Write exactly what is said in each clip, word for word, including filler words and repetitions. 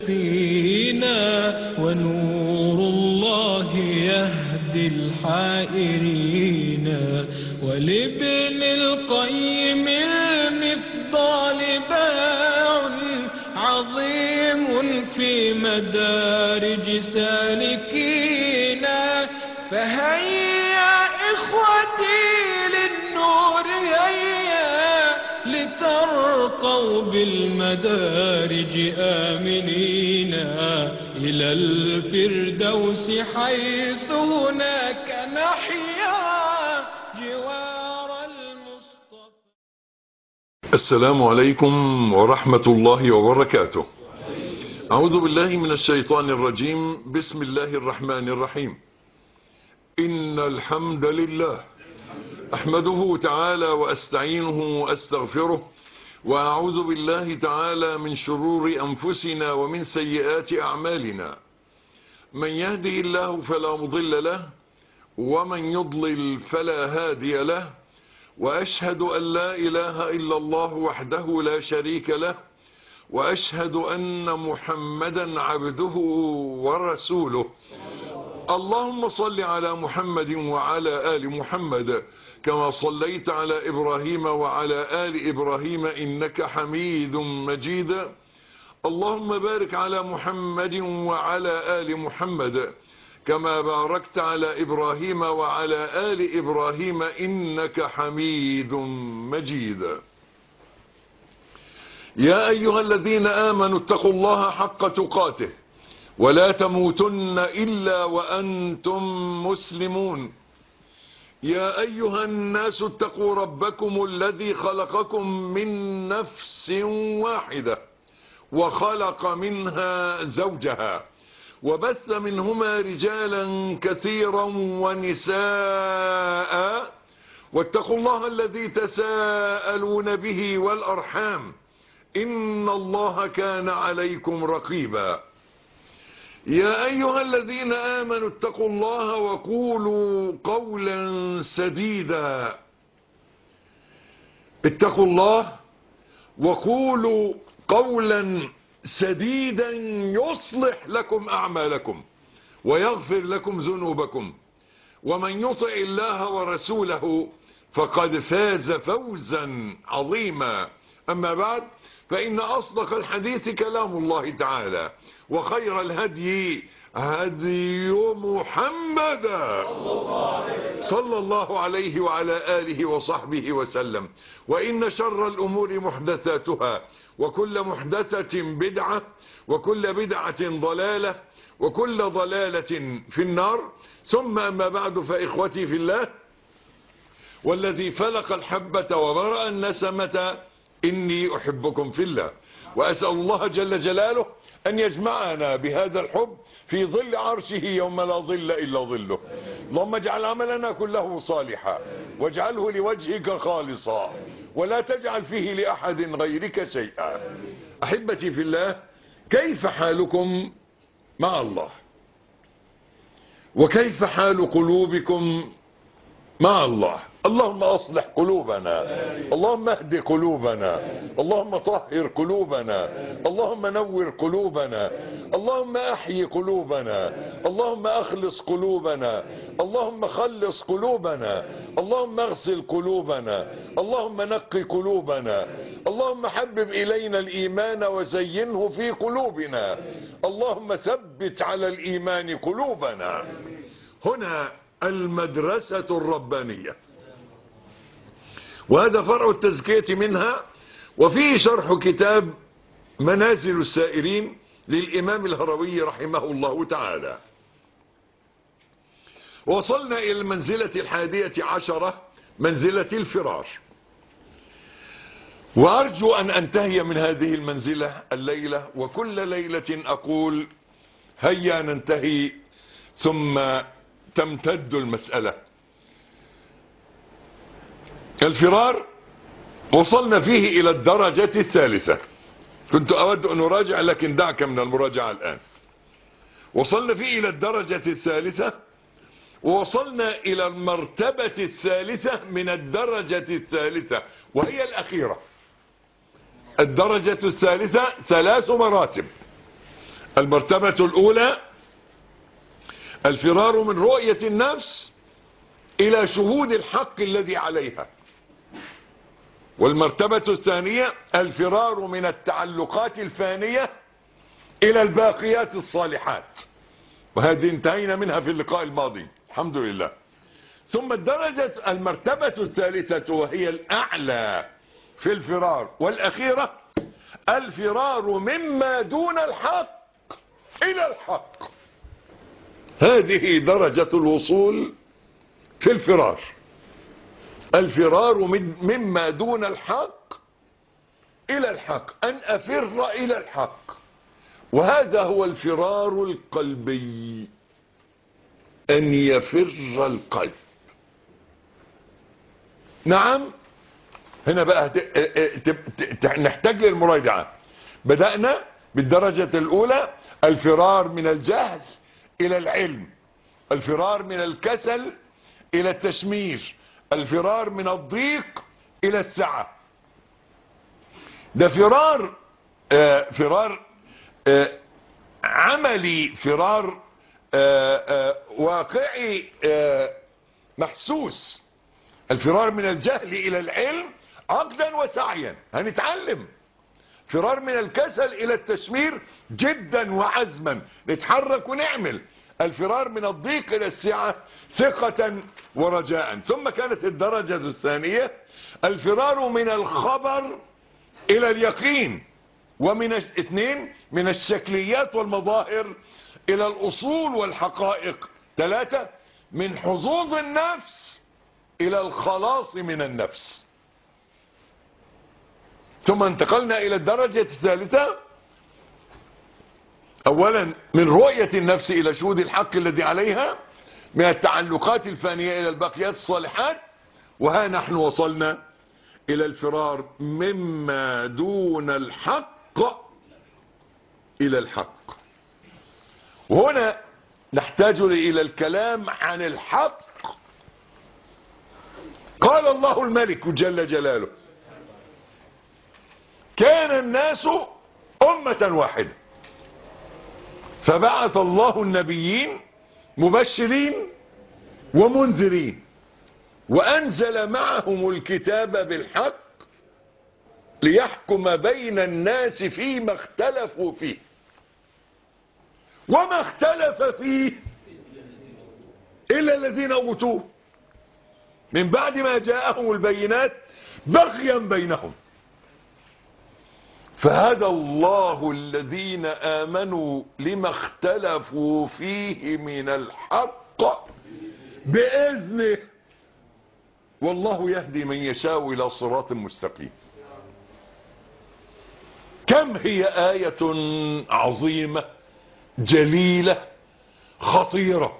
فينا ونور الله يهدي الحائرين. ولابن القيم المفضال باع عظيم في مدارج سالكين. فهيا إخوتي للنور هيا لترقوا بالمدارج آمنين إلى الفردوس حيث هناك نحيا جوار المصطفى. السلام عليكم ورحمة الله وبركاته. أعوذ بالله من الشيطان الرجيم. بسم الله الرحمن الرحيم. إن الحمد لله أحمده تعالى وأستعينه وأستغفره، وأعوذ بالله تعالى من شرور أنفسنا ومن سيئات أعمالنا. من يهدي الله فلا مضل له، ومن يضلل فلا هادي له. وأشهد أن لا إله إلا الله وحده لا شريك له، وأشهد أن محمدا عبده ورسوله. اللهم صل على محمد وعلى آل محمد كما صليت على إبراهيم وعلى آل إبراهيم إنك حميد مجيد. اللهم بارك على محمد وعلى آل محمد كما باركت على إبراهيم وعلى آل إبراهيم إنك حميد مجيد. يا أيها الذين آمنوا اتقوا الله حق تقاته ولا تموتن إلا وأنتم مسلمون. يا أيها الناس اتقوا ربكم الذي خلقكم من نفس واحدة وخلق منها زوجها وبث منهما رجالا كثيرا ونساء. واتقوا الله الذي تساءلون به والأرحام إن الله كان عليكم رقيبا. يا أيها الذين آمنوا اتقوا الله وقولوا قولا سديدا. اتقوا الله وقولوا قولا سديدا يصلح لكم أعمالكم ويغفر لكم ذنوبكم، ومن يطع الله ورسوله فقد فاز فوزا عظيما. أما بعد، فإن أصدق الحديث كلام الله تعالى، وخير الهدي هدي محمد صلى الله عليه وعلى آله وصحبه وسلم. وإن شر الأمور محدثاتها، وكل محدثة بدعة، وكل بدعة ضلالة، وكل ضلالة في النار. ثم أما بعد، فإخوتي في الله، والذي فلق الحبة وبرأ النسمة إني أحبكم في الله، وأسأل الله جل جلاله أن يجمعنا بهذا الحب في ظل عرشه يوم لا ظل إلا ظله. اللهم اجعل عملنا كله صالحا، واجعله لوجهك خالصا، ولا تجعل فيه لأحد غيرك شيئا. أحبتي في الله، كيف حالكم مع الله؟ وكيف حال قلوبكم مع الله؟ اللهم أصلح قلوبنا، اللهم اهد قلوبنا، اللهم طهر قلوبنا، اللهم نور قلوبنا، اللهم أحيي قلوبنا، اللهم أخلص قلوبنا، اللهم خلص قلوبنا، اللهم اغسل قلوبنا، اللهم نقي قلوبنا، اللهم حبب إلينا الإيمان وزينه في قلوبنا، اللهم ثبت على الإيمان قلوبنا. هنا المدرسة الربانية، وهذا فرع التزكية منها، وفيه شرح كتاب منازل السائرين للإمام الهروي رحمه الله تعالى. وصلنا إلى المنزلة الحادية عشرة، منزلة الفرار، وأرجو أن أنتهي من هذه المنزلة الليلة، وكل ليلة أقول هيا ننتهي ثم تمتد المسألة. الفرار وصلنا فيه إلى الدرجة الثالثة. كنت أود أن أراجع، لكن دعك من المراجعة الآن. وصلنا فيه إلى الدرجة الثالثة، ووصلنا إلى المرتبة الثالثة من الدرجة الثالثة، وهي الأخيرة. الدرجة الثالثة ثلاث مراتب. المرتبة الأولى الفرار من رؤية النفس إلى شهود الحق الذي عليها. والمرتبة الثانية الفرار من التعلقات الفانية إلى الباقيات الصالحات، وهذه انتهينا منها في اللقاء الماضي الحمد لله. ثم الدرجة المرتبة الثالثة وهي الأعلى في الفرار والأخيرة الفرار مما دون الحق إلى الحق. هذه درجة الوصول في الفرار، الفرار مما دون الحق إلى الحق، أن أفر إلى الحق. وهذا هو الفرار القلبي، أن يفر القلب. نعم، هنا بقى نحتاج للمراجعة. بدأنا بالدرجة الأولى الفرار من الجهل إلى العلم، الفرار من الكسل إلى التشمير، الفرار من الضيق إلى السعة. ده فرار آه فرار آه عملي، فرار آه آه واقعي آه محسوس. الفرار من الجهل إلى العلم عقدا وسعيا، هنتعلم. فرار من الكسل إلى التشمير جدا وعزما، نتحرك ونعمل. الفرار من الضيق إلى السعة ثقة ورجاء. ثم كانت الدرجة الثانية الفرار من الخبر إلى اليقين، ومن اثنين من الشكليات والمظاهر إلى الأصول والحقائق. ثلاثة من حظوظ النفس إلى الخلاص من النفس. ثم انتقلنا إلى الدرجة الثالثة، أولا من رؤية النفس إلى شهود الحق الذي عليها، من التعلقات الفانية إلى الباقيات الصالحات. وها نحن وصلنا إلى الفرار مما دون الحق إلى الحق. وهنا نحتاج إلى الكلام عن الحق. قال الله الملك جل جلاله: كان الناس أمة واحدة فبعث الله النبيين مبشرين ومنذرين وأنزل معهم الكتاب بالحق ليحكم بين الناس فيما اختلفوا فيه، وما اختلف فيه إلا الذين أوتوه من بعد ما جاءهم البينات بغيا بينهم. فهدى الله الذين آمنوا لما اختلفوا فيه من الحق بإذنه، والله يهدي من يشاء إلى صراط مستقيم. كم هي آية عظيمة جليلة خطيرة،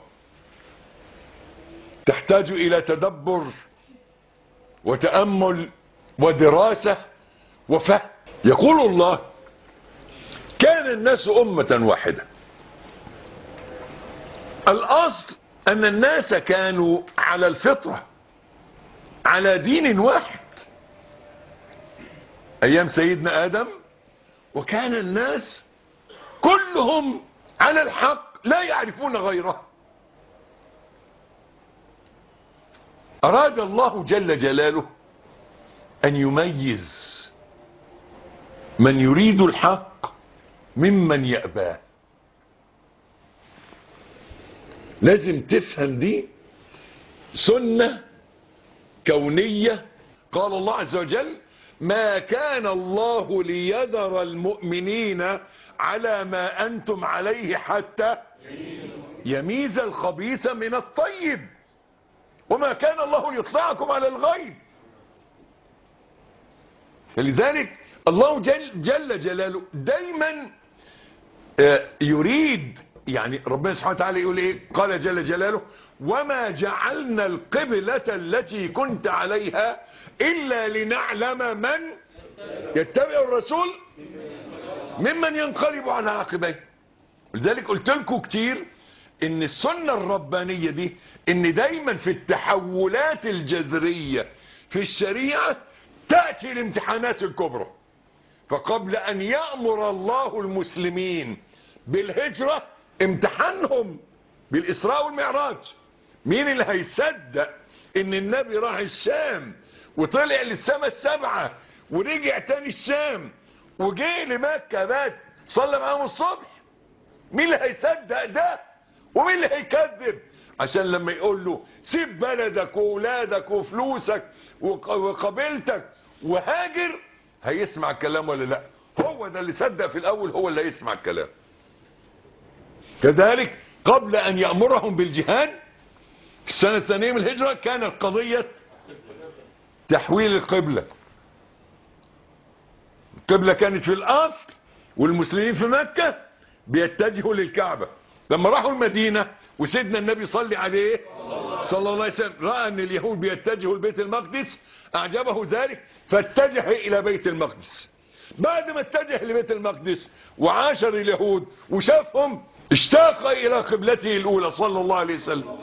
تحتاج إلى تدبر وتأمل ودراسة وفهم. يقول الله: كان الناس أمة واحدة. الأصل أن الناس كانوا على الفطرة، على دين واحد أيام سيدنا آدم، وكان الناس كلهم على الحق لا يعرفون غيره. أراد الله جل جلاله أن يميز من يريد الحق ممن يأباه. لازم تفهم دي سنة كونية. قال الله عز وجل: ما كان الله ليذر المؤمنين على ما أنتم عليه حتى يميز الخبيث من الطيب، وما كان الله ليطلعكم على الغيب. فلذلك الله جل, جل جلاله دايما يريد، يعني ربنا سبحانه وتعالى يقول ايه؟ قال جل جلاله: وما جعلنا القبلة التي كنت عليها إلا لنعلم من يتبع الرسول ممن ينقلب على عقبيه. ولذلك قلت لكم كتير ان السنة الربانية دي ان دايما في التحولات الجذرية في الشريعة تأتي الامتحانات الكبرى. فقبل ان يأمر الله المسلمين بالهجرة امتحانهم بالإسراء والمعراج. مين اللي هيصدق ان النبي راح الشام وطلع للسماء السبعة ورجع تاني الشام وجه لمكة بات صلى معاهم الصبح؟ مين اللي هيصدق ده ومين اللي هيكذب؟ عشان لما يقول له سيب بلدك وولادك وفلوسك وقبيلتك وهاجر، هيسمع الكلام ولا لا؟ هو ده اللي صدق في الاول، هو اللي هيسمع الكلام. كذلك قبل ان يأمرهم بالجهاد في السنة الثانية من الهجرة كانت قضية تحويل القبلة. القبلة كانت في الاصل والمسلمين في مكة بيتجهوا للكعبة. لما راحوا المدينة وسيدنا النبي صلى عليه صلى الله عليه وسلم رأى ان اليهود بيتجهوا لبيت المقدس اعجبه ذلك فاتجه الى بيت المقدس. بعد ما اتجه لبيت المقدس وعاشر اليهود وشافهم اشتاق الى قبلته الاولى صلى الله عليه وسلم،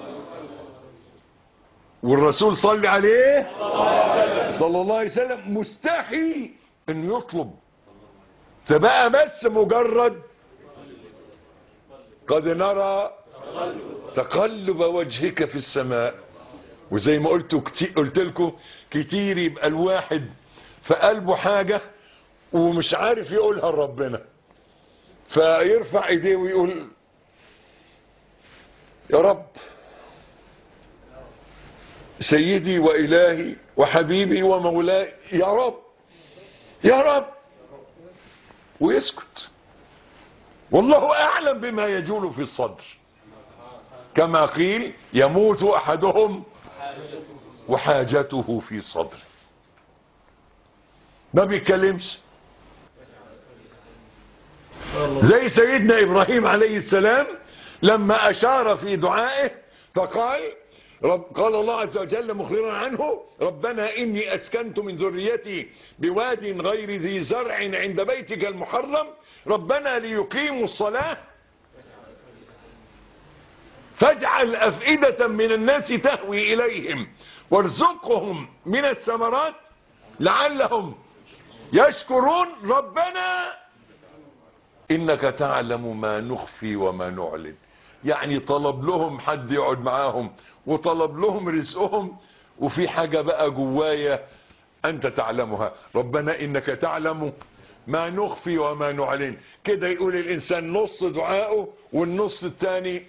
والرسول صلى عليه صلى الله عليه وسلم مستحي انه يطلب، فبقى بس مجرد قد نرى تقلب وجهك في السماء. وزي ما قلت كتير قلت لكم كتير يبقى الواحد في قلبه حاجة ومش عارف يقولها لربنا، فيرفع ايديه ويقول يا رب سيدي وإلهي وحبيبي ومولاي يا رب يا رب، ويسكت. والله أعلم بما يجول في الصدر، كما قيل يموت أحدهم وحاجته في صدره. ما بيتكلمش زي سيدنا إبراهيم عليه السلام لما أشار في دعائه فقال رب قال الله عز وجل مخبرا عنه ربنا إني أسكنت من ذريتي بواد غير ذي زرع عند بيتك المحرم ربنا ليقيموا الصلاة فاجعل أفئدة من الناس تهوي إليهم وارزقهم من الثمرات لعلهم يشكرون ربنا إنك تعلم ما نخفي وما نعلن. يعني طلب لهم حد يقعد معاهم وطلب لهم رزقهم، وفي حاجة بقى جوايا أنت تعلمها، ربنا إنك تعلم ما نخفي وما نعلن. كده يقول الإنسان نص دعائه والنص الثاني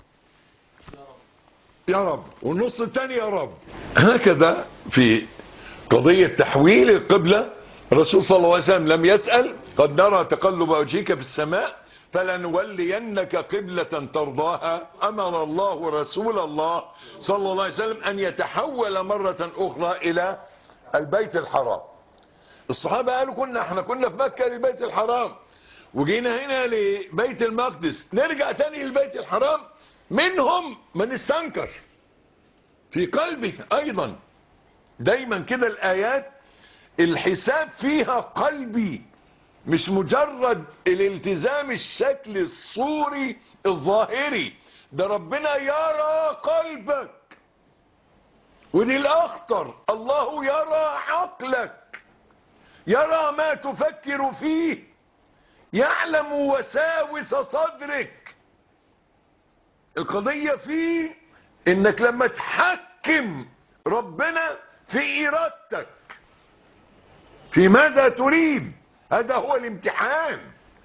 يا رب والنص الثاني يا رب. هكذا في قضية تحويل القبلة الرسول صلى الله عليه وسلم لم يسأل قد نرى تقلب وجهك في السماء فلنولينك قبلة ترضاها. أمر الله رسول الله صلى الله عليه وسلم أن يتحول مرة أخرى إلى البيت الحرام. الصحابة قالوا كنا احنا كنا في مكة للبيت الحرام وجينا هنا لبيت المقدس نرجع تاني للبيت الحرام. منهم من استنكر في قلبه أيضا. دايما كده الآيات الحساب فيها قلبي، مش مجرد الالتزام الشكل الصوري الظاهري، ده ربنا يرى قلبك. ودي الأخطر، الله يرى عقلك، يرى ما تفكر فيه، يعلم وساوس صدرك. القضية فيه انك لما تحكم ربنا في ارادتك في ماذا تريد، هذا هو الامتحان.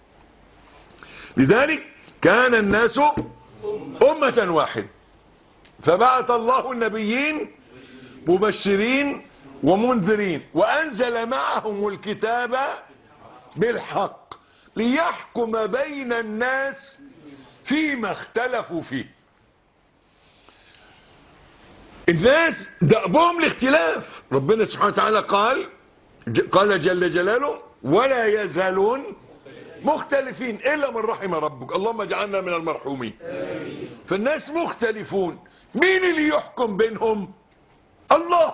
لذلك كان الناس أمة واحدة فبعث الله النبيين مبشرين ومنذرين وأنزل معهم الكتاب بالحق ليحكم بين الناس فيما اختلفوا فيه. الناس دأبهم الاختلاف. ربنا سبحانه وتعالى قال قال جل جلاله ولا يزالون مختلفين إلا من رحم ربك. اللهم اجعلنا من المرحومين. فالناس مختلفون، مين اللي يحكم بينهم؟ الله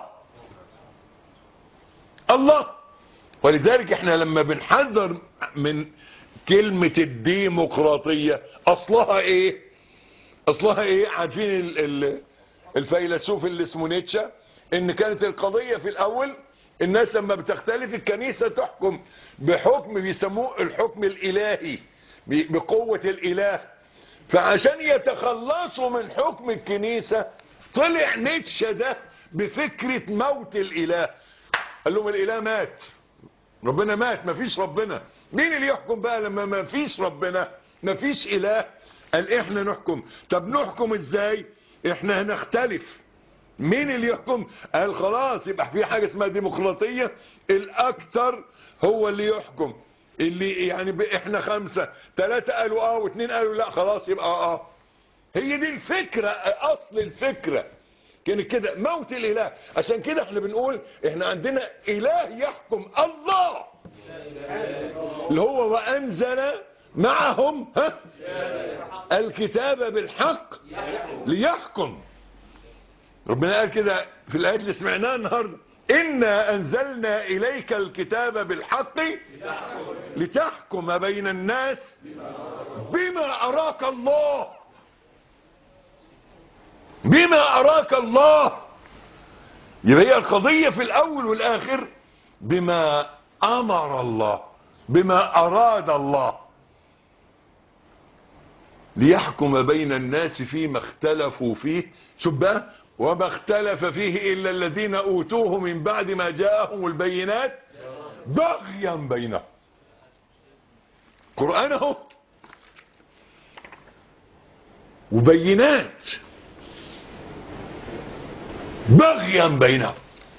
الله. ولذلك احنا لما بنحذر من كلمة الديمقراطية اصلها ايه اصلها ايه عارفين ال ال الفيلسوف اللي اسمه نيتشه ان كانت القضية في الاول الناس لما بتختلف الكنيسة تحكم بحكم بيسموه الحكم الالهي، بقوة الاله. فعشان يتخلصوا من حكم الكنيسة طلع نيتشه ده بفكرة موت الاله. قال لهم الاله مات، ربنا مات، مفيش ربنا. مين اللي يحكم بقى لما مفيش ربنا مفيش اله؟ قال احنا نحكم. طب نحكم ازاي؟ احنا هنختلف. مين اللي يحكم؟ قال خلاص يبقى في حاجة اسمها ديمقراطية، الاكتر هو اللي يحكم. اللي يعني احنا خمسة، ثلاثة قالوا اه واثنين قالوا لا، خلاص يبقى اه, آه. هي دي الفكرة، اصل الفكرة كانت كده، موت الاله. عشان كده احنا بنقول احنا عندنا اله يحكم، الله اللي هو وانزل معهم ها الكتاب بالحق ليحكم. ربنا قال كده في الآيات اللي سمعناها النهاردة: إنا أنزلنا إليك الكتاب بالحق لتحكم بين الناس بما أراك الله. بما أراك الله. يبقى هي القضية في الأول والآخر بما أمر الله، بما أراد الله، ليحكم بين الناس فيما اختلفوا فيه. شوف بقى: وما اختلف فيه إلا الذين أوتوه من بعد ما جاءهم البينات بغيا بينهم. قرآن اهو وبينات بغيا بينهم.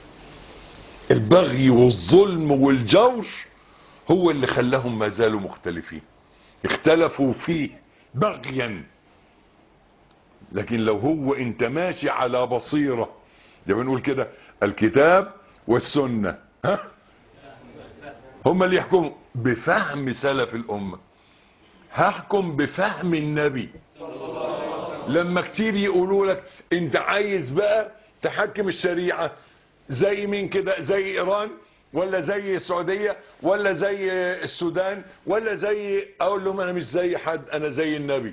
البغي والظلم والجور هو اللي خلاهم ما زالوا مختلفين، اختلفوا فيه بغيا. لكن لو هو انت ماشي على بصيرة، زي ما بنقول كده الكتاب والسنة ها هم اللي يحكموا بفهم سلف الأمة، هحكم بفهم النبي. لما كتير يقولوا لك انت عايز بقى تحكم الشريعة زي مين كده، زي ايران ولا زي السعودية ولا زي السودان ولا زي، اقول لهم انا مش زي حد، انا زي النبي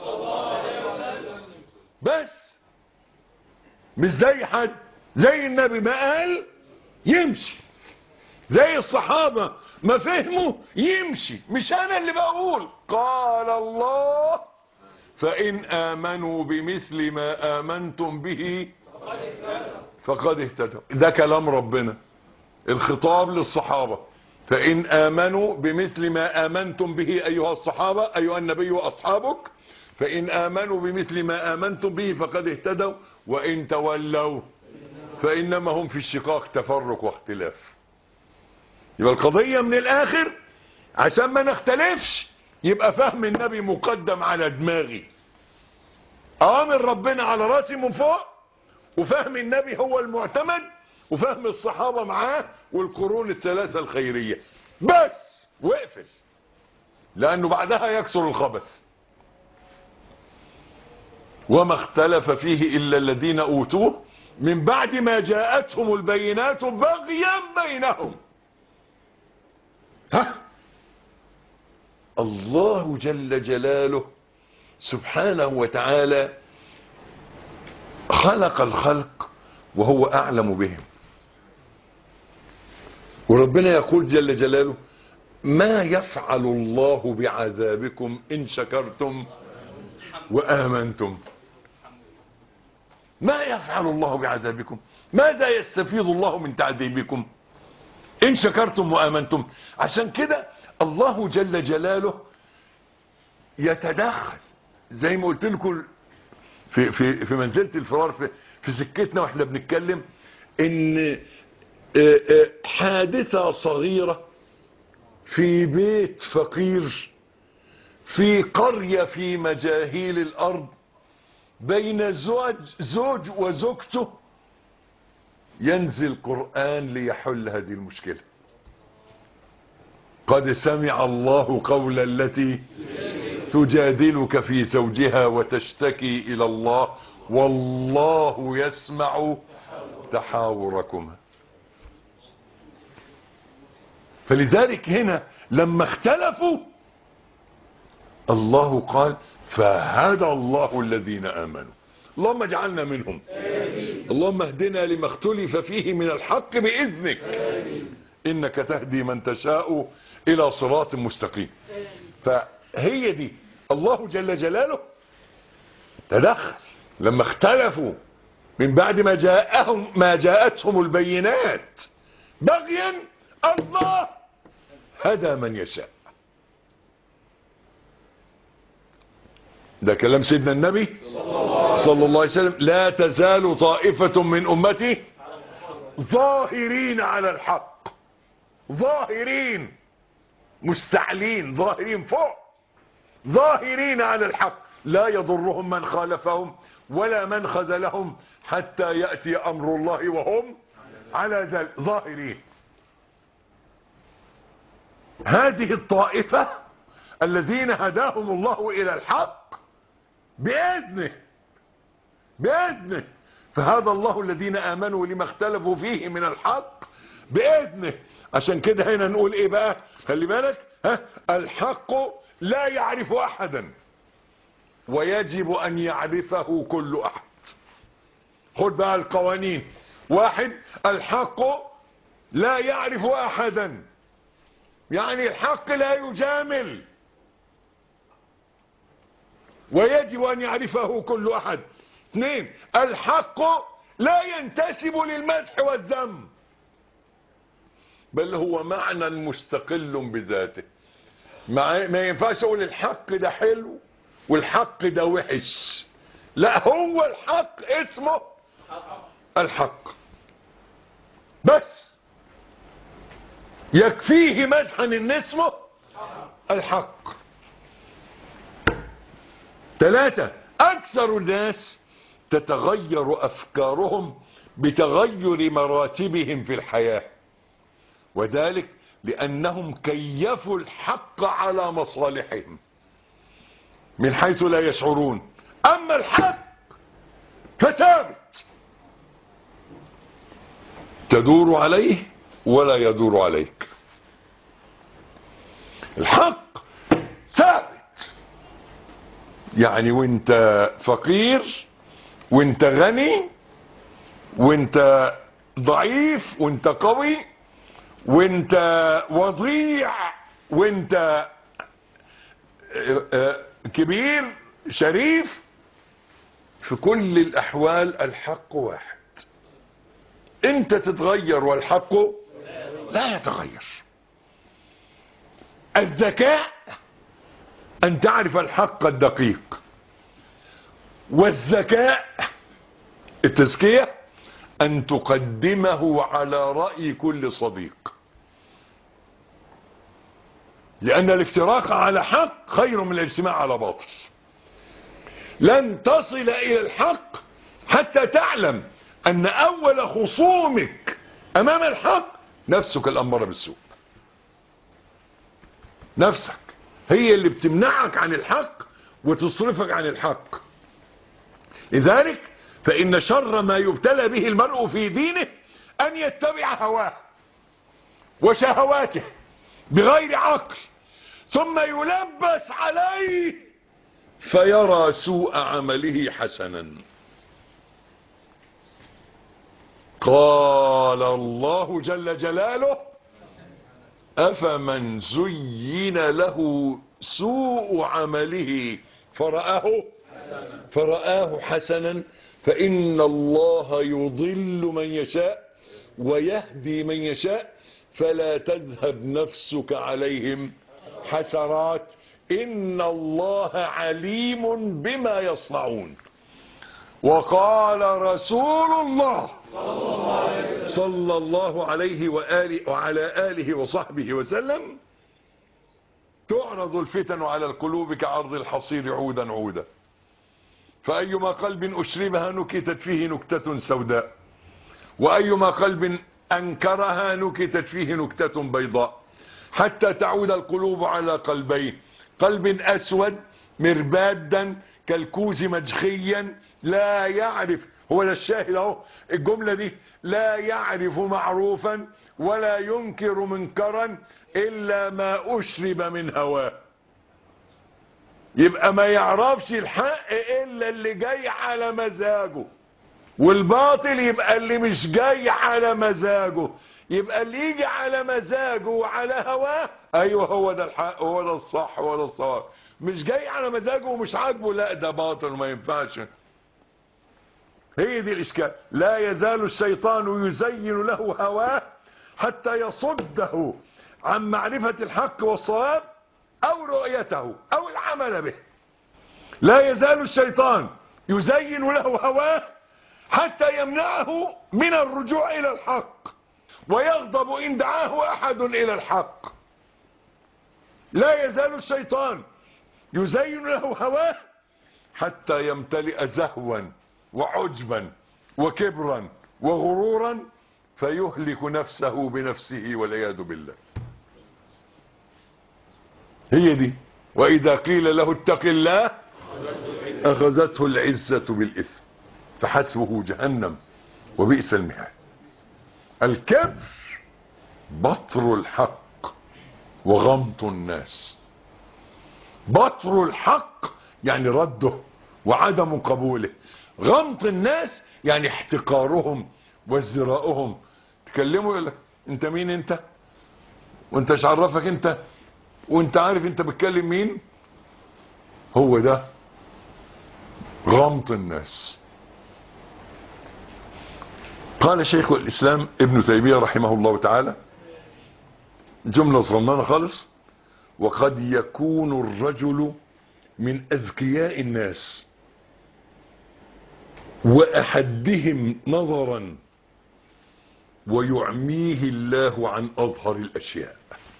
بس، مش زي حد، زي النبي ما قال يمشي، زي الصحابة ما فهموا يمشي. مش انا اللي بقول، قال الله فإن آمنوا بمثل ما آمنتم به فقد اهتدوا. ده كلام ربنا، الخطاب للصحابة: فإن آمنوا بمثل ما آمنتم به أيها الصحابة، أيها النبي وأصحابك، فإن آمنوا بمثل ما آمنتم به فقد اهتدوا وإن تولوا فإنما هم في الشقاق تفرق واختلاف. يبقى القضية من الآخر عشان ما نختلفش يبقى فهم النبي مقدم على دماغي، أوامر ربنا على راسي من فوق، وفهم النبي هو المعتمد، وفهم الصحابة معاه والقرون الثلاثة الخيرية بس، واقفل، لأنه بعدها يكسر الخبث. وما اختلف فيه إلا الذين أوتوه من بعد ما جاءتهم البينات بغيا بينهم. ها الله جل جلاله سبحانه وتعالى خلق الخلق وهو أعلم بهم، وربنا يقول جل جلاله: ما يفعل الله بعذابكم إن شكرتم وآمنتم. ما يفعل الله بعذابكم، ماذا يستفيض الله من تعذيبكم إن شكرتم وآمنتم. عشان كده الله جل جلاله يتدخل، زي ما قلت لكم في في في منزلة الفرار، في في سكتنا واحنا بنتكلم، ان حادثة صغيرة في بيت فقير في قرية في مجاهيل الارض بين زوج زوج وزوجته، ينزل قرآن ليحل هذه المشكلة. قد سمع الله قول التي تجادلك في زوجها وتشتكي إلى الله والله يسمع تحاوركما. فلذلك هنا لما اختلفوا الله قال: فهدى الله الذين آمنوا. اللهم اجعلنا منهم. آمين. اللهم اهدنا لما اختلف فيه من الحق بإذنك. آمين. إنك تهدي من تشاء إلى صراط مستقيم. هي دي الله جل جلاله تدخل لما اختلفوا من بعد ما جاءهم ما جاءتهم البينات بغيا. الله هدى من يشاء. ده كلام سيدنا النبي صلى الله عليه وسلم. لا تزال طائفة من أمتي ظاهرين على الحق، ظاهرين مستعلين، ظاهرين فوق، ظاهرين على الحق، لا يضرهم من خالفهم ولا من خذلهم حتى يأتي أمر الله وهم على ذلك ظاهرين. هذه الطائفة الذين هداهم الله إلى الحق بإذنه بإذنه فهذا الله الذين آمنوا لما اختلفوا فيه من الحق بإذنه. عشان كده هنا نقول ايه بقى؟ خلي بالك، ها، الحق لا يعرف أحدا ويجب أن يعرفه كل أحد. خد بقى القوانين. واحد، الحق لا يعرف أحدا، يعني الحق لا يجامل ويجب أن يعرفه كل أحد. اثنين، الحق لا ينتسب للمدح والذم، بل هو معنى مستقل بذاته. ما ينفعش اقول الحق ده حلو والحق ده وحش، لا، هو الحق اسمه الحق بس، يكفيه مدحا ان اسمه الحق. ثلاثة، اكثر الناس تتغير افكارهم بتغير مراتبهم في الحياة، وذلك لانهم كيفوا الحق على مصالحهم من حيث لا يشعرون. اما الحق فثابت، تدور عليه ولا يدور عليك. الحق ثابت، يعني وانت فقير وانت غني وانت ضعيف وانت قوي وانت وضيع وانت كبير شريف، في كل الاحوال الحق واحد. انت تتغير والحق لا يتغير. الذكاء ان تعرف الحق الدقيق، والذكاء التزكية ان تقدمه على رأي كل صديق، لان الافتراق على حق خير من الاجتماع على باطل. لن تصل الى الحق حتى تعلم ان اول خصومك امام الحق نفسك الاماره بالسوء. نفسك هي اللي بتمنعك عن الحق وتصرفك عن الحق. لذلك فان شر ما يبتلى به المرء في دينه ان يتبع هواه وشهواته بغير عقل، ثم يلبس عليه فيرى سوء عمله حسنا. قال الله جل جلاله: أفمن زين له سوء عمله فرآه فرآه حسنا فإن الله يضل من يشاء ويهدي من يشاء فلا تذهب نفسك عليهم حسرات إن الله عليم بما يصنعون. وقال رسول الله صلى الله عليه وآله وعلى آله وصحبه وسلم: تعرض الفتن على القلوب كعرض الحصير عودا عودا، فأيما قلب أشربها نكتت فيه نكتة سوداء، وأيما قلب أنكرها نكتت فيه نكتة بيضاء، حتى تعود القلوب على قلبين: قلب أسود مربادا كالكوز مجخيا لا يعرف، هو ده الشاهد اهو الجملة دي، لا يعرف معروفا ولا ينكر منكرا إلا ما أشرب من هواه. يبقى ما يعرفش الحق إلا اللي جاي على مزاجه، والباطل يبقى اللي مش جاي على مزاجه. يبقى اللي يجي على مزاجه وعلى هواه، ايوه هو ده الحق، هو ده الصح، هو ده الصواب. مش جاي على مزاجه ومش عاجبه، لا ده باطل ما ينفعش. هي دي الاشكال. لا يزال الشيطان يزين له هواه حتى يصده عن معرفة الحق والصواب او رؤيته او العمل به. لا يزال الشيطان يزين له هواه حتى يمنعه من الرجوع الى الحق، ويغضب ان دعاه احد الى الحق. لا يزال الشيطان يزين له هواه حتى يمتلئ زهوا وعجبا وكبرا وغرورا فيهلك نفسه بنفسه والعياذ بالله. هي دي. واذا قيل له اتق الله اخذته العزة بالاثم فحسبه جهنم وبئس المهاد. الكبر بطر الحق وغمط الناس. بطر الحق يعني رده وعدم قبوله، غمط الناس يعني احتقارهم وازدراؤهم. تكلموا يقول لك انت مين انت، وانت ايش عرفك انت، وانت عارف انت بتكلم مين. هو ده غمط الناس. قال شيخ الاسلام ابن تيمية رحمه الله تعالى جملة صغننة خالص: وقد يكون الرجل من اذكياء الناس واحدهم نظرا ويعميه الله عن اظهر الاشياء.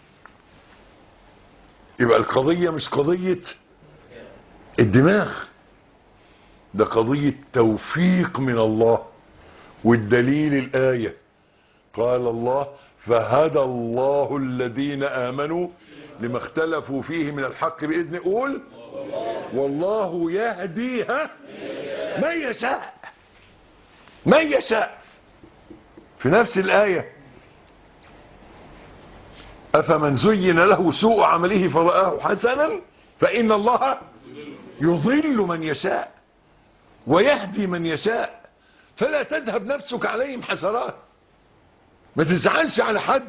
يبقى القضية مش قضية الدماغ، ده قضية توفيق من الله. والدليل الآية قال الله: فهدى الله الذين آمنوا لما اختلفوا فيه من الحق بإذنه. قول والله يهديها من يشاء. من يشاء. في نفس الآية: أفمن زين له سوء عمله فرآه حسنا فإن الله يضل من يشاء ويهدي من يشاء فلا تذهب نفسك عليهم حسرات. ما تزعلش على حد.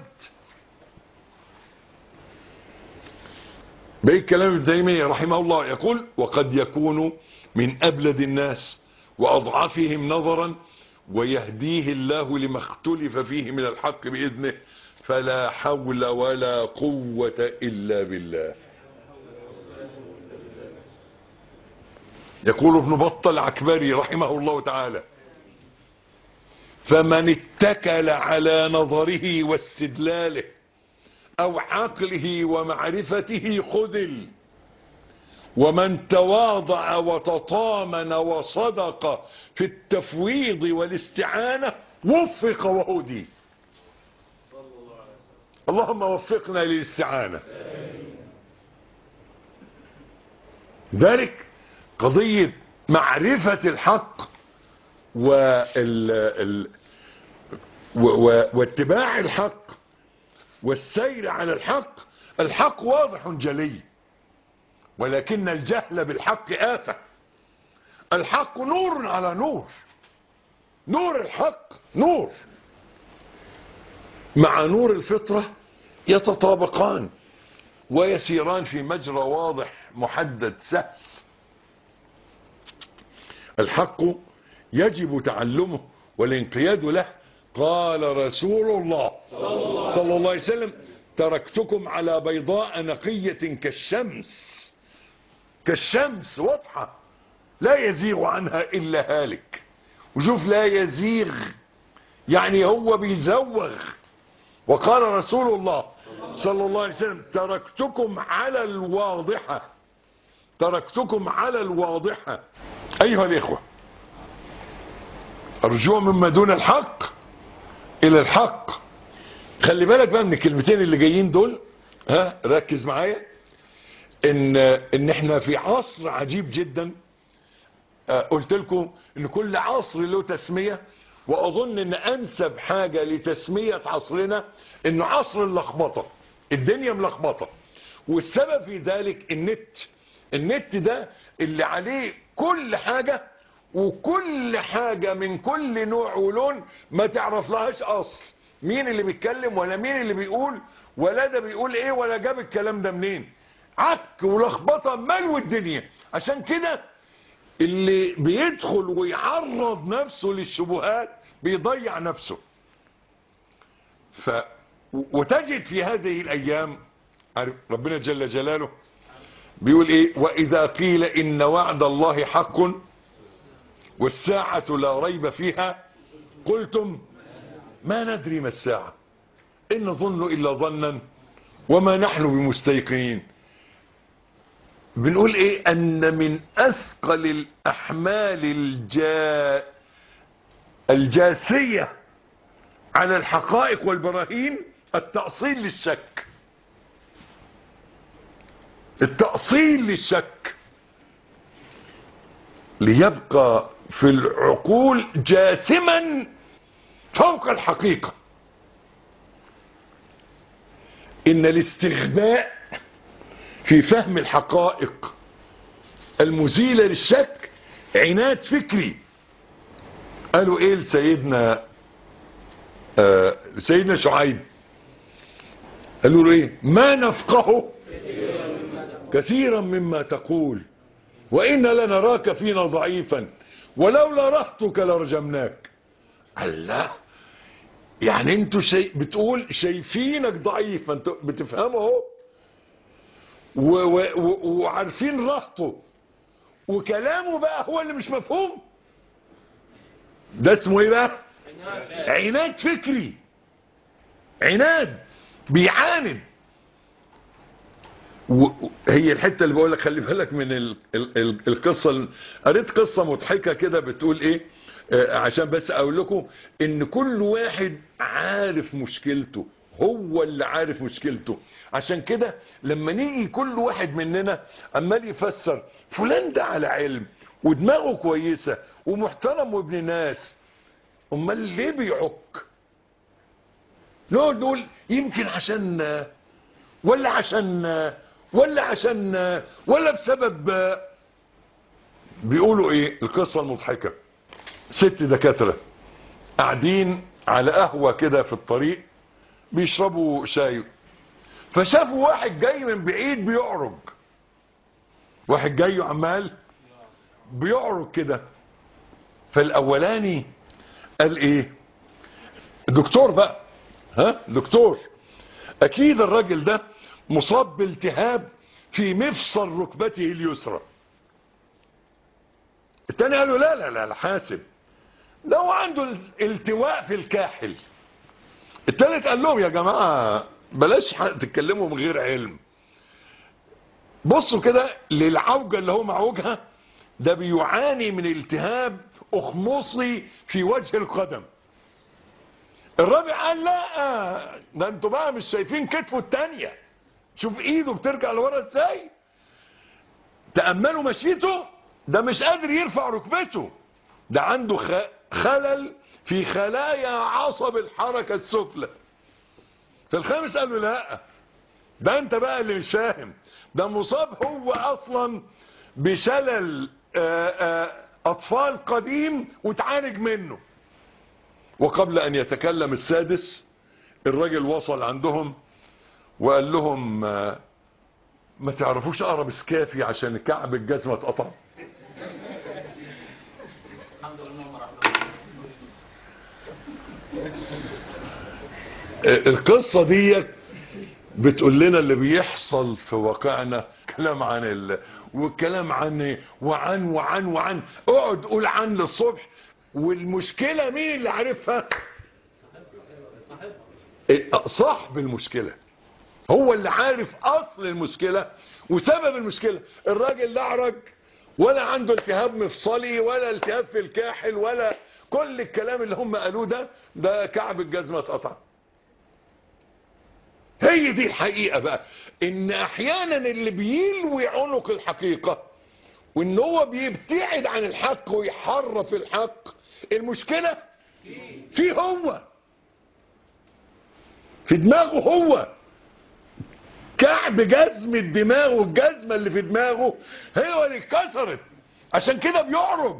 بقيت كلام ابن تيمية رحمه الله يقول: وقد يكون من أبلد الناس وأضعفهم نظرا ويهديه الله لما اختلف فيه من الحق بإذنه فلا حول ولا قوة إلا بالله. يقول ابن بطة العكبري رحمه الله تعالى: فمن اتكل على نظره واستدلاله او عقله ومعرفته خذل، ومن تواضع وتطامن وصدق في التفويض والاستعانة وفق وهدي. اللهم وفقنا للاستعانة. ذلك قضية معرفة الحق وال... ال... و... و... واتباع الحق والسير على الحق. الحق واضح جلي، ولكن الجهل بالحق آفة. الحق نور على نور. نور الحق نور مع نور الفطرة يتطابقان ويسيران في مجرى واضح محدد سهل. الحق يجب تعلمه والانقياد له. قال رسول الله صلى الله عليه وسلم: تركتكم على بيضاء نقية كالشمس. كالشمس واضحة لا يزيغ عنها إلا هالك. وشوف لا يزيغ يعني هو بيزوغ. وقال رسول الله صلى الله عليه وسلم: تركتكم على الواضحة. تركتكم على الواضحة. أيها الإخوة، الرجوع مما دون الحق إلى الحق. خلي بالك بقى من الكلمتين اللي جايين دول، ها ركز معايا. إن إن إحنا في عصر عجيب جدا. قلت لكم إن كل عصر له تسمية، وأظن إن أنسب حاجة لتسمية عصرنا إنه عصر اللخبطة. الدنيا ملخبطة، والسبب في ذلك النت. النت ده اللي عليه كل حاجة، وكل حاجة من كل نوع ولون ما تعرف لهاش اصل. مين اللي بيتكلم ولا مين اللي بيقول ولا ده بيقول ايه ولا جاب الكلام ده منين. عك ولخبطه ملو الدنيا. عشان كده اللي بيدخل ويعرض نفسه للشبهات بيضيع نفسه. ف وتجد في هذه الايام ربنا جل جلاله بيقول ايه: واذا قيل ان وعد الله حق والساعة لا ريب فيها قلتم ما ندري ما الساعة إن نظن إلا ظنا وما نحن بمستيقنين. بنقول ايه؟ ان من اثقل الاحمال الجا الجاسية على الحقائق والبراهين التأصيل للشك. التأصيل للشك ليبقى في العقول جاثما فوق الحقيقة. ان الاستغباء في فهم الحقائق المزيلة للشك عناد فكري. قالوا ايه لسيدنا آه سيدنا شعيب؟ قالوا له ايه؟ ما نفقه كثيرا مما تقول وإنا لنراك فينا ضعيفا ولولا رهتك لرجمناك. الله، يعني انتوا شي بتقول شايفينك ضعيف، انتوا بتفهموا اهو وعارفين رهته وكلامه بقى هو اللي مش مفهوم. ده اسمه ايه بقى؟ عناد فكري، عناد بيعاند. وهي الحته اللي بقول لك خلي بالك من ال ال ال القصه. قريت قصه مضحكه كده بتقول ايه، آه عشان بس اقول لكم ان كل واحد عارف مشكلته، هو اللي عارف مشكلته. عشان كده لما نيجي كل واحد مننا عمال يفسر فلان ده على علم ودماغه كويسه ومحترم وابن ناس، امال ليه بيعك؟ نقول نقول يمكن عشان، ولا عشان، ولا عشان، ولا بسبب. بيقولوا ايه القصة المضحكة؟ ست دكاترة قاعدين على قهوة كده في الطريق بيشربوا شاي، فشافوا واحد جاي من بعيد بيعرج، واحد جاي عمال بيعرج كده. فالاولاني قال ايه؟ دكتور بقى، ها دكتور، اكيد الراجل ده مصاب بالتهاب في مفصل ركبته اليسرى. التاني قال له لا لا لا حاسب، ده هو عنده التواء في الكاحل. التالت قال لهم يا جماعة بلاش تتكلموا من غير علم، بصوا كده للعوجة اللي هو معوجها، ده بيعاني من التهاب اخمصي في وجه القدم. الرابع قال لا، ده انتوا بقى مش شايفين كتفه التانية، شوف ايده بترجع لورا ازاي، تأملوا مشيته، ده مش قادر يرفع ركبته، ده عنده خلل في خلايا عصب الحركة السفلى. فالخامس قال له لا، ده انت بقى اللي مش فاهم، ده مصاب هو اصلا بشلل اطفال قديم وتعالج منه. وقبل ان يتكلم السادس الراجل وصل عندهم وقال لهم ما تعرفوش اقرب سكافي عشان كعب الجزمه اتقطع؟ القصه دي بتقول لنا اللي بيحصل في واقعنا. كلام عن ال... والكلام عن وعن وعن وعن اقعد قول عن للصبح، والمشكله مين اللي عارفها؟ صاحب المشكله هو اللي عارف اصل المشكلة وسبب المشكلة. الراجل لا اعرج ولا عنده التهاب مفصلي ولا التهاب في الكاحل ولا كل الكلام اللي هم قالوه ده، ده كعب الجزمة اتقطع. هي دي الحقيقة بقى، ان احيانا اللي بيلوي عنق الحقيقة وان هو بيبتعد عن الحق ويحرف الحق، المشكلة فيه هو، في دماغه هو. كعب جزم الدماغ والجزمة اللي في دماغه هي اللي اتكسرت، عشان كده بيعرج،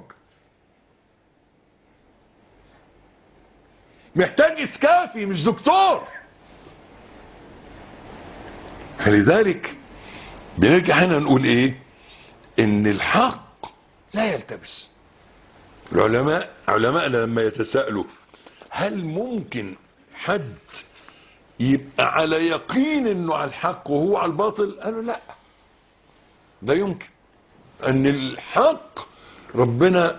محتاج اسكافي مش دكتور. فلذلك بنرجع هنا نقول ايه؟ ان الحق لا يلتبس. العلماء علماءنا لما يتساءلوا هل ممكن حد يبقى على يقين انه على الحق وهو على الباطل؟ قالوا لا، ده يمكن. ان الحق ربنا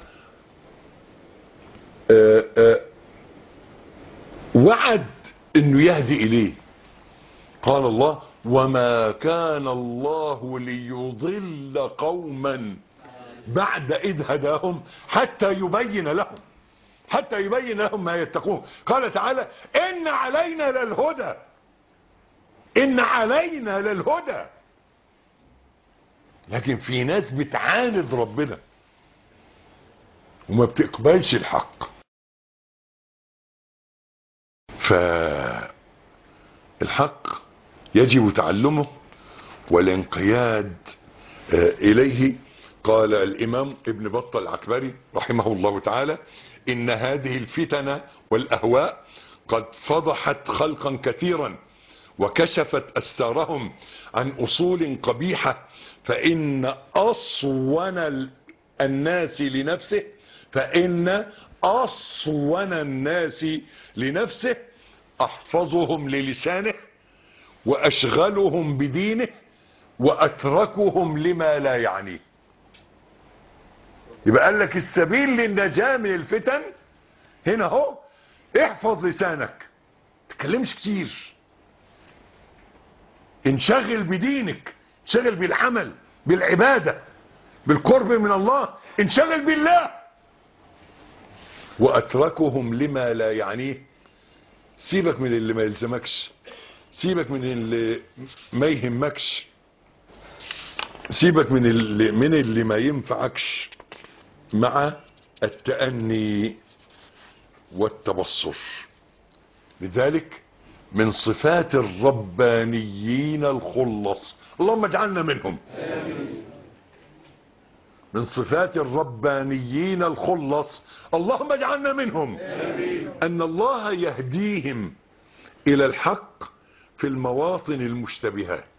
آآ آآ وعد انه يهدي اليه. قال الله: وما كان الله ليضل قوما بعد إذ هداهم حتى يبين لهم حتى يبين لهم ما يتقون. قال تعالى: إن علينا للهدى إن علينا للهدى. لكن في ناس بتعاند ربنا وما بتقبلش الحق. فالحق يجب تعلمه والانقياد إليه. قال الإمام ابن بطة العكبري رحمه الله تعالى: إن هذه الفتن والأهواء قد فضحت خلقا كثيرا وكشفت أستارهم عن أصول قبيحة، فإن أصون الناس لنفسه فإن أصون الناس لنفسه أحفظهم للسانه وأشغلهم بدينه وأتركهم لما لا يعنيه. يبقى قال لك السبيل للنجاة من الفتن هنا هو: احفظ لسانك، تتكلمش كتير، انشغل بدينك، انشغل بالعمل بالعبادة بالقرب من الله، انشغل بالله. وأتركهم لما لا يعنيه، سيبك من اللي ما يلزمكش، سيبك من اللي ما يهمكش، سيبك من اللي من اللي ما ينفعكش، مع التأني والتبصر. لذلك من صفات الربانيين الخلص، اللهم اجعلنا منهم. من صفات الربانيين الخلص، اللهم اجعلنا منهم. أن الله يهديهم إلى الحق في المواطن المشتبهات.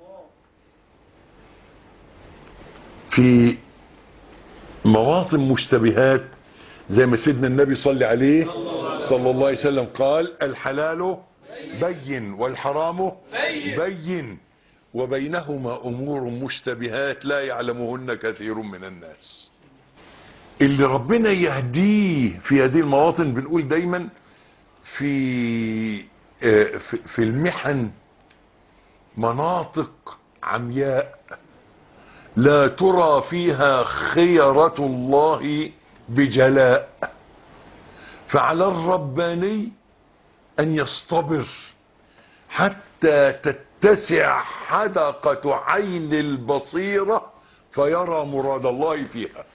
في مواطن مشتبهات زي ما سيدنا النبي صلى عليه صلى الله عليه وسلم قال: الحلال بين والحرام بين وبينهما أمور مشتبهات لا يعلمهن كثير من الناس. اللي ربنا يهديه في هذه المواطن، بنقول دايما في في المحن مناطق عمياء لا ترى فيها خيرة الله بجلاء، فعلى الرباني أن يصطبر حتى تتسع حدقة عين البصيرة فيرى مراد الله فيها.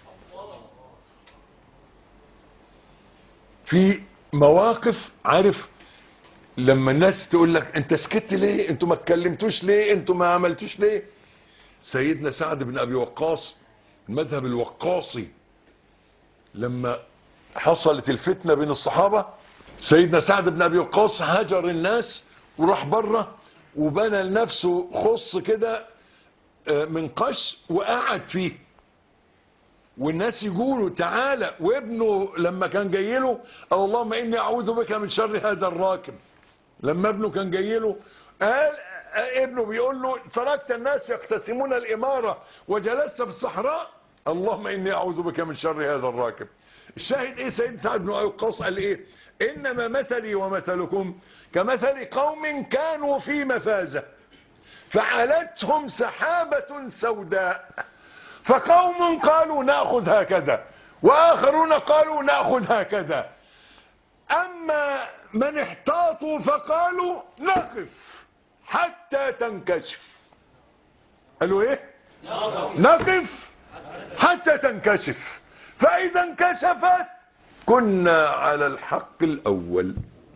في مواقف، عارف لما الناس تقول لك: انت سكت ليه؟ انتوا ما اتكلمتوش ليه؟ انتوا ما عملتوش ليه؟ سيدنا سعد بن ابي وقاص، المذهب الوقاصي، لما حصلت الفتنة بين الصحابة، سيدنا سعد بن ابي وقاص هاجر الناس وراح بره وبنى لنفسه خص كده من قش وقعد فيه، والناس يقولوا تعالى. وابنه لما كان جاي له قال: اللهم اني اعوذ بك من شر هذا الراكب. لما ابنه كان جاي له قال ابنه بيقول له: تركت الناس يقتسمون الاماره وجلست في الصحراء، اللهم اني اعوذ بك من شر هذا الراكب. الشاهد ايه؟ سيدنا سعد بن ابي وقاص قال ايه؟ انما مثلي ومثلكم كمثل قوم كانوا في مفازه فعلتهم سحابه سوداء، فقوم قالوا ناخذ هكذا واخرون قالوا ناخذ هكذا، اما من احتاطوا فقالوا نقف حتى تنكشف. قالوا ايه؟ نقف حتى تنكشف، فاذا انكشفت كنا على الحق الاول.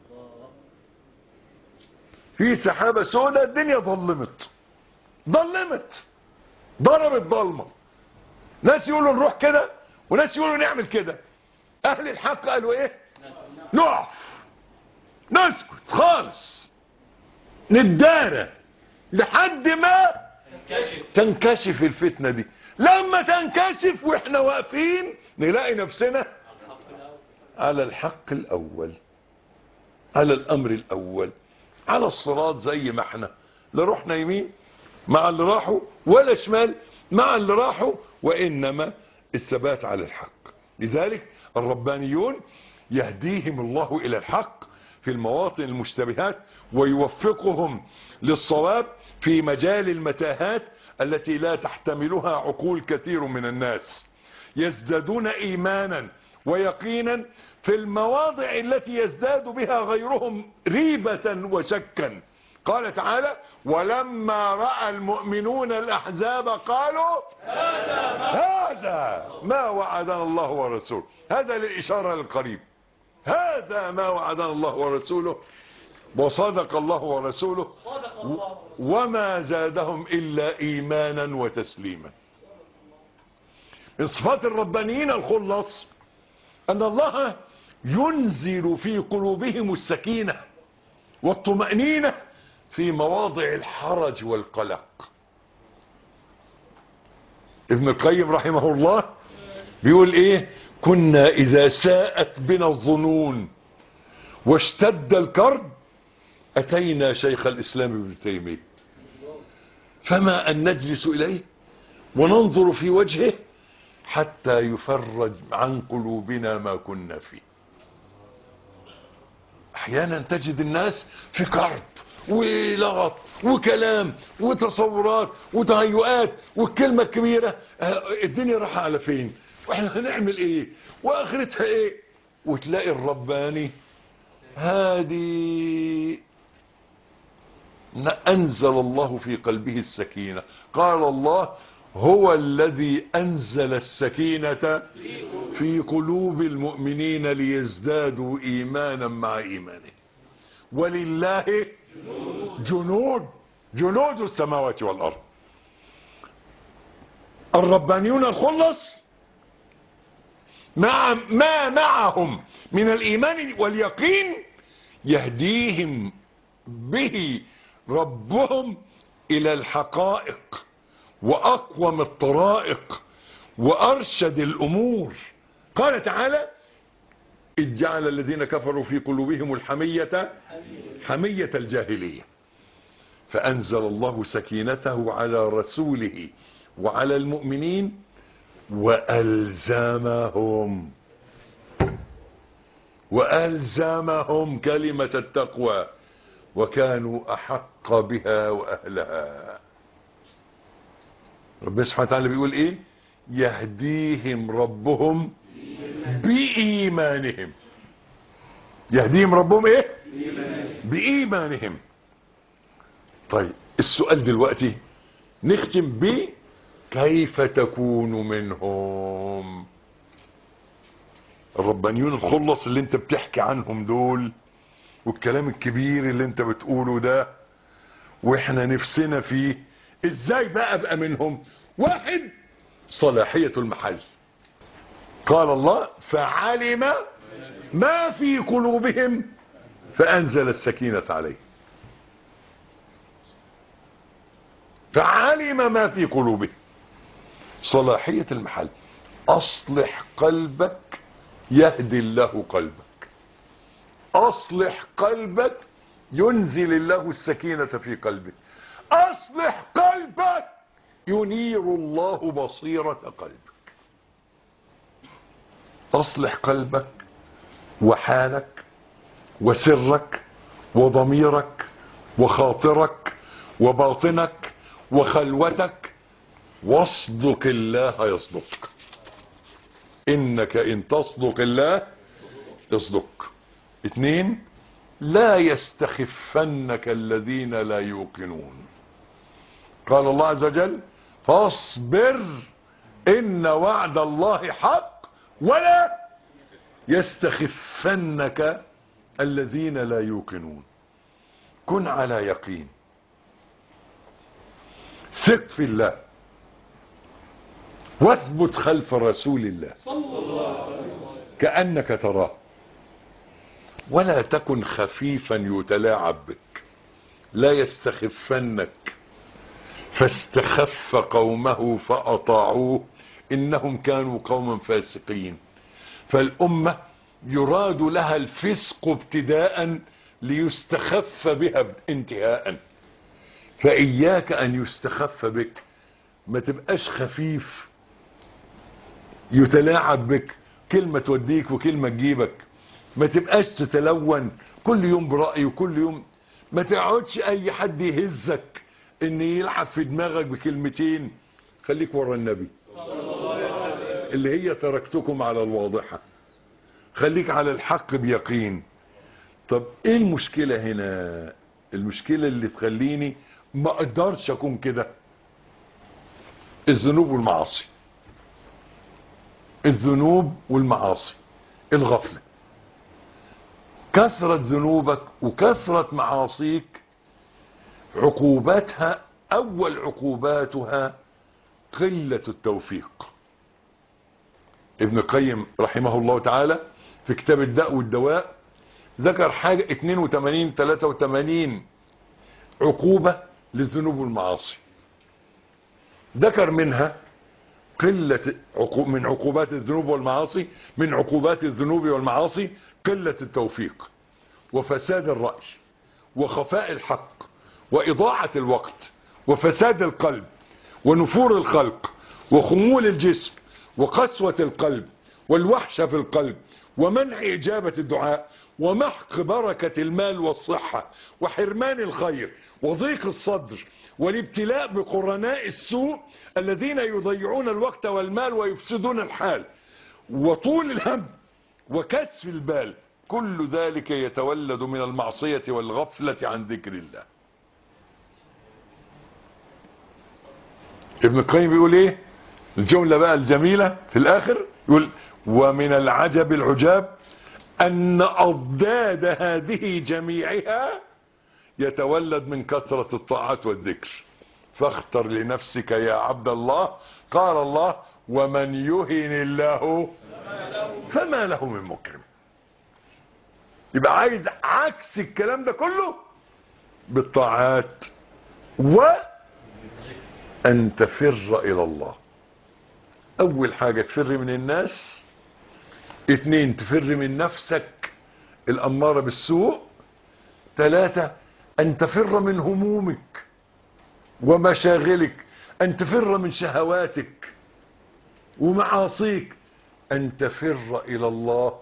في سحابة سوداء، الدنيا ظلمت ظلمت ضربت ضلمة، ناس يقولوا نروح كده وناس يقولوا نعمل كده. اهل الحق قالوا ايه؟ نقف نسكت خالص، ندارة لحد ما تنكشف الفتنة دي. لما تنكشف واحنا واقفين نلاقي نفسنا على الحق الاول، على الامر الاول، على الصراط زي ما احنا، لا رحنا يمين مع اللي راحوا ولا شمال مع اللي راحوا، وانما الثبات على الحق. لذلك الربانيون يهديهم الله الى الحق في المواطن المشتبهات، ويوفقهم للصواب في مجال المتاهات التي لا تحتملها عقول كثير من الناس. يزدادون ايمانا ويقينا في المواضع التي يزداد بها غيرهم ريبة وشكا. قال تعالى: ولما رأى المؤمنون الأحزاب قالوا هذا ما وعدنا الله ورسوله. هذا للإشارة للقريب، هذا ما وعدنا الله ورسوله وصدق الله ورسوله وما زادهم إلا إيمانا وتسليما. من صفات الربانيين الخلص أن الله ينزل في قلوبهم السكينة والطمأنينة في مواضع الحرج والقلق. ابن القيم رحمه الله بيقول ايه: كنا اذا ساءت بنا الظنون واشتد الكرب اتينا شيخ الاسلام ابن تيمية، فما ان نجلس اليه وننظر في وجهه حتى يفرج عن قلوبنا ما كنا فيه. احيانا تجد الناس في كرب ولغط وكلام وتصورات وتهيؤات، والكلمة الكبيرة الدنيا راح على فين واحنا هنعمل ايه واخرتها ايه، وتلاقي الرباني هادي انزل الله في قلبه السكينة. قال الله: هو الذي انزل السكينة في قلوب المؤمنين ليزدادوا ايمانا مع ايمانه، ولله جنود جنود السماوات والارض. الربانيون الخلص مع ما معهم من الايمان واليقين يهديهم به ربهم الى الحقائق واقوم الطرائق وارشد الامور. قال تعالى: إذ جعل الذين كفروا في قلوبهم الحمية حمية الجاهلية فأنزل الله سكينته على رسوله وعلى المؤمنين وألزمهم وألزمهم كلمة التقوى وكانوا أحق بها وأهلها. ربنا سبحانه وتعالى بيقول إيه؟ يهديهم ربهم بإيمانهم. يهديهم ربهم ايه؟ بإيمانهم. طيب السؤال دلوقتي نختم ب كيف تكون منهم؟ الربانيون الخلص اللي انت بتحكي عنهم دول والكلام الكبير اللي انت بتقوله ده واحنا نفسنا فيه، ازاي بقى ابقى منهم؟ واحد، صلاحية المحل. قال الله: فعلم ما في قلوبهم فأنزل السكينة عليه. فعلم ما في قلوبهم، صلاحية المحل. أصلح قلبك يهدي الله قلبك، أصلح قلبك ينزل الله السكينة في قلبك، أصلح قلبك ينير الله بصيرة قلبك. أصلح قلبك وحالك وسرك وضميرك وخاطرك وباطنك وخلوتك، واصدق الله يصدق. إنك إن تصدق الله يصدق. اثنين، لا يستخفنك الذين لا يوقنون. قال الله عز وجل: فاصبر إن وعد الله حق ولا يستخفنك الذين لا يوقنون. كن على يقين، ثق في الله، واثبت خلف رسول الله كأنك تراه، ولا تكن خفيفا يتلاعب بك. لا يستخفنك فاستخف قومه فأطاعوه إنهم كانوا قوما فاسقين. فالأمة يراد لها الفسق ابتداء ليستخف بها انتهاء. فإياك أن يستخف بك، ما تبقاش خفيف يتلاعب بك، كلمة توديك وكلمة تجيبك. ما تبقاش تتلون كل يوم برأي وكل يوم، ما تقعدش اي حد يهزك ان يلعب في دماغك بكلمتين. خليك ورا النبي اللي هي تركتكم على الواضحة، خليك على الحق بيقين. طب ايه المشكلة هنا؟ المشكلة اللي تخليني ما اقدرش اكون كده الذنوب والمعاصي. الذنوب والمعاصي، الغفلة، كثرة ذنوبك وكثرة معاصيك عقوباتها، اول عقوباتها قلة التوفيق. ابن القيم رحمه الله تعالى في كتاب الداء والدواء ذكر حاجة اتنين وتمانين تلاتة وتمانين عقوبة للذنوب والمعاصي. ذكر منها قلة من عقوبات الذنوب والمعاصي، من عقوبات الذنوب والمعاصي قلة التوفيق وفساد الرأي وخفاء الحق وإضاعة الوقت وفساد القلب ونفور الخلق وخمول الجسم وقسوة القلب والوحشة في القلب ومنع إجابة الدعاء ومحق بركة المال والصحة وحرمان الخير وضيق الصدر والابتلاء بقرناء السوء الذين يضيعون الوقت والمال ويفسدون الحال وطول الهم وكسف البال. كل ذلك يتولد من المعصية والغفلة عن ذكر الله. ابن القيم بيقول ايه الجملة بقى الجميلة في الاخر؟ يقول ومن العجب العجاب ان اضداد هذه جميعها يتولد من كثرة الطاعات والذكر. فاختر لنفسك يا عبد الله، قال الله ومن يهن الله فما له من مكرم. يبقى عايز عكس الكلام ده كله بالطاعات وأن تفر إلى الله. أول حاجة تفر من الناس، اتنين تفر من نفسك الأمارة بالسوء، ثلاثة أن تفر من همومك ومشاغلك، أن تفر من شهواتك ومعاصيك، أن تفر إلى الله.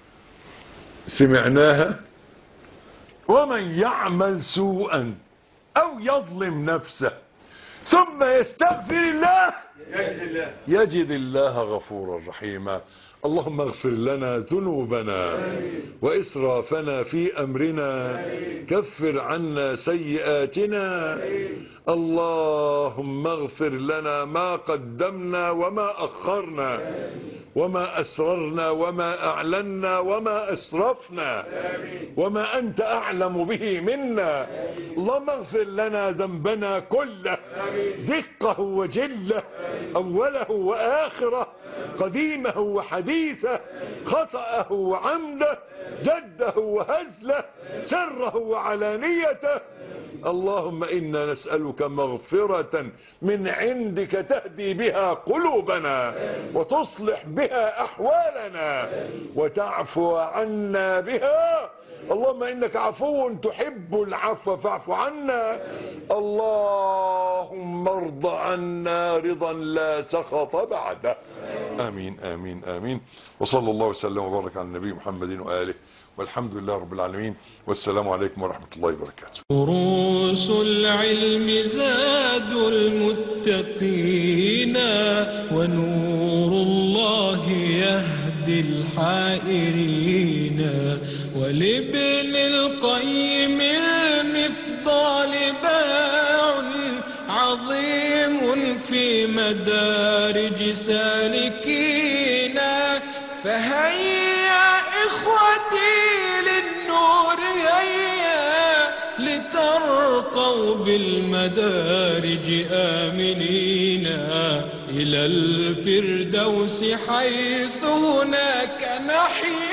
سمعناها ومن يعمل سوءا أو يظلم نفسه ثم يستغفر الله يجد الله غفورا رحيما. اللهم اغفر لنا ذنوبنا وإسرافنا في أمرنا، كفر عنا سيئاتنا. اللهم اغفر لنا ما قدمنا وما أخرنا وما أسررنا وما أعلنا وما أسرفنا وما أنت أعلم به منا. اللهم اغفر لنا ذنبنا كله، دقه وجله، أوله وآخره، قديمه وحديثه، خطأه وعمده، جده وهزله، سره وعلانيته. اللهم إنا نسألك مغفرة من عندك تهدي بها قلوبنا وتصلح بها أحوالنا وتعفو عنا بها. اللهم إنك عفو تحب العفو فاعف عنا. اللهم ارض عنا رضا لا سخط بعده. آمين آمين آمين. وصلى الله وسلم وبارك على النبي محمد وآله، والحمد لله رب العالمين، والسلام عليكم ورحمة الله وبركاته. دروس العلم زاد المتقين، ونور الله يهدي الحائرين. ولابن القيم المفضال باع عظيم في مدارج سالكين. فهيا إخوتي للنور هيا، لترقوا بالمدارج آمنين إلى الفردوس حيث هناك نحيا.